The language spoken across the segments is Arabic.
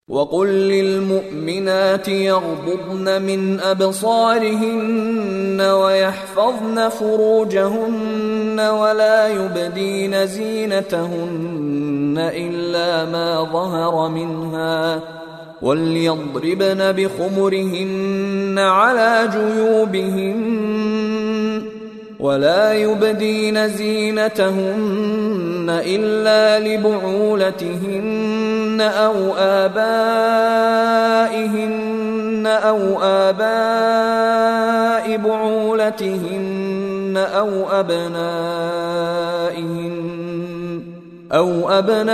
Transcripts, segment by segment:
وقل للمؤمنات يغضضن من أبصارهن ويحفظن فروجهن ولا يبدين زينتهن إلا ما ظهر منها وليضربن بخمرهن على جيوبهن ولا يبدين زينتهن إلا لبعولتهن أو آباء بعولتهن أو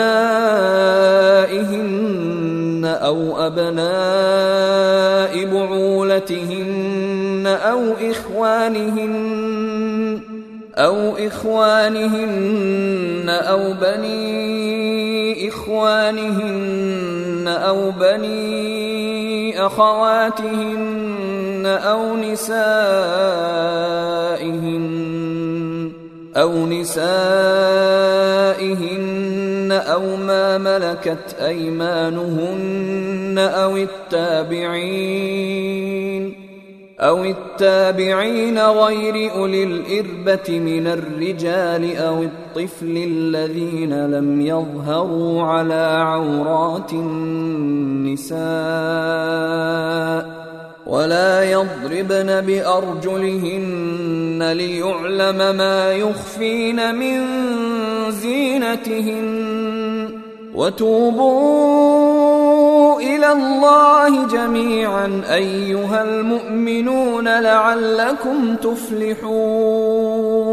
أبنائهن أو أبناء بعولتهن أو إخوانهن أو بني إخوانهن أو بني أخواتهن أو نسائهن أو ما ملكت أيمانهن أو التابعين غير أولي الإربة من الرجال أو الطفل الذين لم يظهروا على عورات النساء ولا يضربن بأرجلهن ليعلم ما يخفين من زينتهن وتوبوا إلى الله جميعا أيها المؤمنون لعلكم تفلحون.